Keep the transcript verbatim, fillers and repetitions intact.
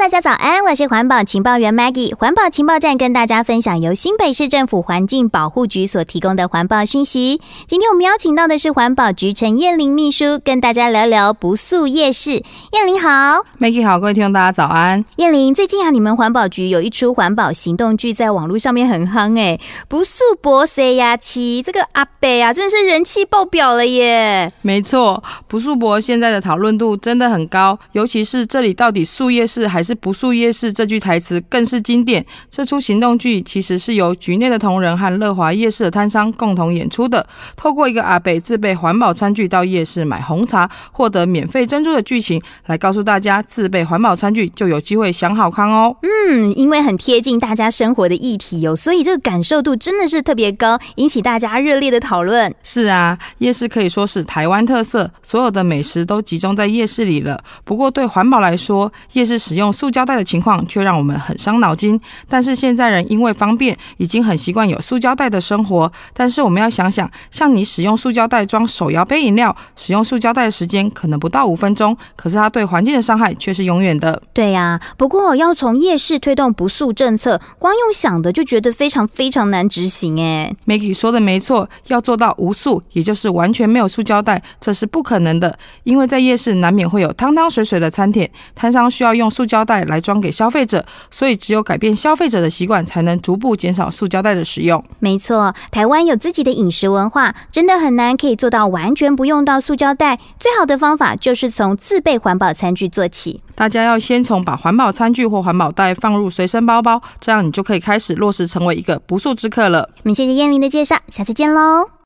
大家早安，我是环保情报员 Maggie。 环保情报站跟大家分享由新北市政府环境保护局所提供的环保讯息。今天我们邀请到的是环保局陈燕玲秘书，跟大家聊聊不塑夜市。燕玲好。 Maggie 好，各位听众大家早安。 燕玲，最近啊，你们环保局有一出环保行动剧在网络上面很夯诶，不塑博谁呀七，这个阿北啊真的是人气爆表了耶。 没错，不塑博现在的讨论度真的很高，尤其是这里到底塑夜市还是不塑夜市这句台词更是经典。这出行动剧其实是由局内的同仁和乐华夜市的摊商共同演出的，透过一个阿北自备环保餐具到夜市买红茶获得免费珍珠的剧情，来告诉大家自备环保餐具就有机会享好康哦。 嗯，因为很贴近大家生活的议题哦，所以这个感受度真的是特别高，引起大家热烈的讨论。 是啊，夜市可以说是台湾特色，所有的美食都集中在夜市里了。不过对环保来说，夜市使用塑胶袋的情况却让我们很伤脑筋。但是现在人因为方便，已经很习惯有塑胶袋的生活。但是我们要想想，像你使用塑胶袋装手摇杯饮料，使用塑胶袋的时间可能不到五分钟，可是它对环境的伤害却是永远的。 对啊，不过要从夜市推动不塑政策，光用想的就觉得非常非常难执行耶。 Maggie 说的没错，要做到无塑，也就是完全没有塑胶袋，这是不可能的。因为在夜市难免会有汤汤水水的餐点，摊商需要用塑胶袋来装给消费者，所以只有改变消费者的习惯，才能逐步减少塑胶袋的使用。 没错，台湾有自己的饮食文化，真的很难可以做到完全不用到塑胶袋。最好的方法就是从自备环保餐具做起。 大家要先从把环保餐具或环保袋放入随身包包，这样你就可以开始落实成为一个不塑之客了。 我们谢谢燕玲的介绍，下次见喽。